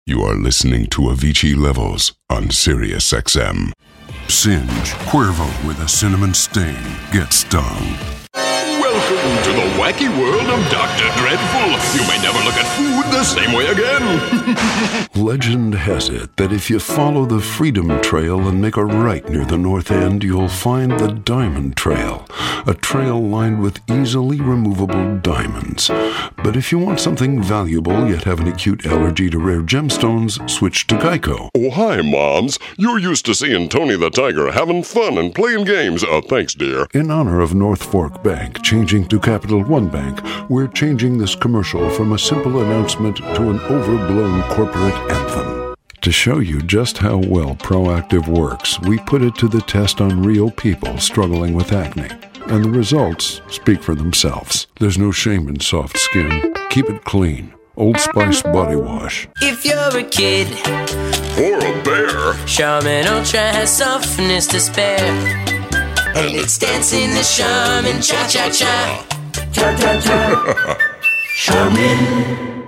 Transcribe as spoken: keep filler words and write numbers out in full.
You are listening to Avicii Levels on Sirius X M. Singe, Cuervo with a cinnamon stain. Get stung. Welcome to the wacky world of Doctor Dreadful. You may never look at food the same way again. Legend has it that if you follow the Freedom Trail and make a right near the north end, you'll find the Diamond Trail, a trail lined with easily removable diamonds. But if you want something valuable yet have an acute allergy to rare gemstones, switch to Geico. Oh, hi, Moms. You're used to seeing Tony the Tiger having fun and playing games. Uh, thanks, dear. In honor of North Fork Bank changing to Capital One Bank, we're changing this commercial from a simple announcement to an overblown corporate anthem. To show you just how well Proactiv works, we put it to the test on real people struggling with acne. And the results speak for themselves. There's no shame in soft skin. Keep it clean. Old Spice Body Wash. If you're a kid or a bear, Charmin Ultra has softness to spare. And it's dancing the Charmin cha-cha-cha. Cha-cha-cha. Charmin.